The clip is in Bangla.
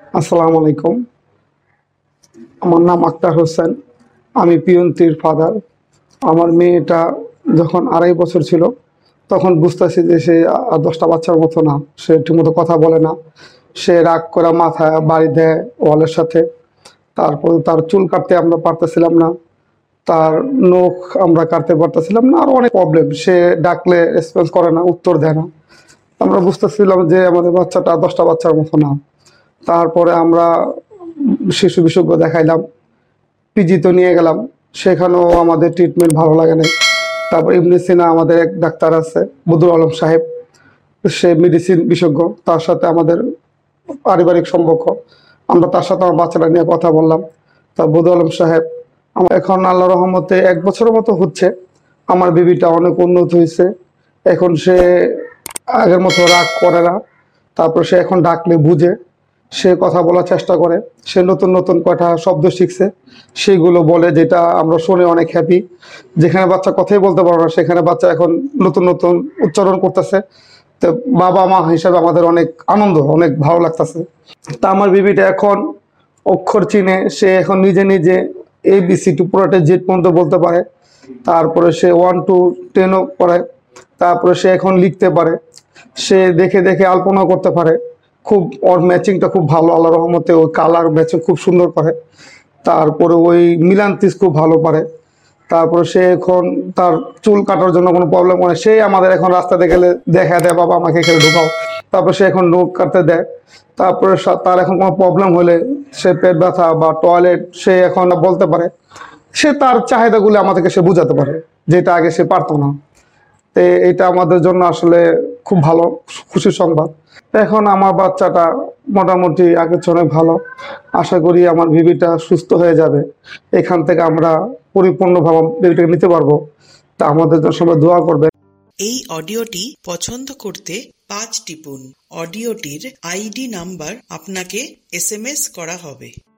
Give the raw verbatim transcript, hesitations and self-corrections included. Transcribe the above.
আসসালামু আলাইকুম। আমার নাম আক্তার হোসেন। আমি পিয়ন্তির ফাদার। আমার মেয়েটা যখন আড়াই বছর ছিল তখন বুঝতেছি যে সে আর দশটা বাচ্চার মতো না। সে ঠিকমতো কথা বলে না। সে রাগ করে মাথায় বাড়ি দেয় ওয়ালের সাথে। তারপর তার চুল কাটতে আমরা পারতেছিলাম না। তার নখ আমরা কাটতে পারতেছিলাম না। আরো অনেক প্রবলেম। সে ডাকলে রেসপন্স করে না, উত্তর দেয় না। আমরা বুঝতেছিলাম যে আমাদের বাচ্চাটা দশটা বাচ্চার মতো না। তারপরে আমরা শিশু বিশেষজ্ঞ দেখাইলাম, পিজিতে নিয়ে গেলাম। সেখানেও আমাদের ট্রিটমেন্ট ভালো লাগে নাই। তারপর ইবনে সিনা আমাদের এক ডাক্তার আছে, বদরুল আলম সাহেব। সে মেডিসিন বিশেষজ্ঞ। তার সাথে আমাদের পারিবারিক সম্পর্ক। আমরা তার সাথে আমার বাচ্চাটা নিয়ে কথা বললাম। তা বদরুল আলম সাহেব, আমার এখন আল্লাহ রহমতে এক বছরের মতো হচ্ছে। আমার বেবিটা অনেক উন্নত হয়েছে। এখন সে আগের মতো রাগ করে না। তারপর সে এখন ডাকলে বুঝে, সে কথা বলার চেষ্টা করে। সে নতুন নতুন কয়টা শব্দ শিখছে, সেগুলো বলে, যেটা আমরা শুনে অনেক হ্যাপি। যেখানে বাচ্চা কথাই বলতে পারে না সেখানে বাচ্চা এখন নতুন নতুন উচ্চারণ করতেছে। তো বাবা মা হিসাবে আমাদের অনেক আনন্দ, অনেক ভালো লাগতেছে। তা আমার বেবিটা এখন অক্ষর চিনে। সে এখন নিজে নিজে এ বি সি টু পুরোটা জেড পর্যন্ত বলতে পারে। তারপরে সে ওয়ান টু টেনও পড়ে। তারপরে সে এখন লিখতে পারে। সে দেখে দেখে আলপনা করতে পারে। খুব ওর ম্যাচিংটা খুব ভালো, আল্লাহ রহমতে ওই কালার ম্যাচিং খুব সুন্দর করে। তারপরে ওই মিলান্তিস খুব ভালো পারে। তারপরে সে এখন তার চুল কাটার জন্য কোনো প্রবলেম হয় না। সে আমাদের এখন রাস্তাতে গেলে দেখা দেয়, বাবা আমাকে এখানে ঢুকাও। তারপর সে এখন নখ কাটতে দেয়। তারপরে সা- তার এখন কোনো প্রবলেম হলে, সে পেট ব্যথা বা টয়লেট, সে এখন বলতে পারে। সে তার চাহিদাগুলো আমাদেরকে সে বুঝাতে পারে, যেটা আগে সে পারতো না। তো এটা আমাদের জন্য আসলে খুব ভালো, খুশির সংবাদ। এখন আমার বাচ্চাটা মোটামুটি আগের চেয়ে অনেক ভালো। আশা করি আমার বেবিটা সুস্থ হয়ে যাবে। এখান থেকে আমরা পরিপূর্ণভাবে বেবিটাকে নিতে পারবো। তা আমাদের জন্য সবাই দোয়া করবে। এই অডিওটি পছন্দ করতে পাঁচ টিপুন। অডিওটির আইডি নাম্বার আপনাকে এস এম এস করা হবে।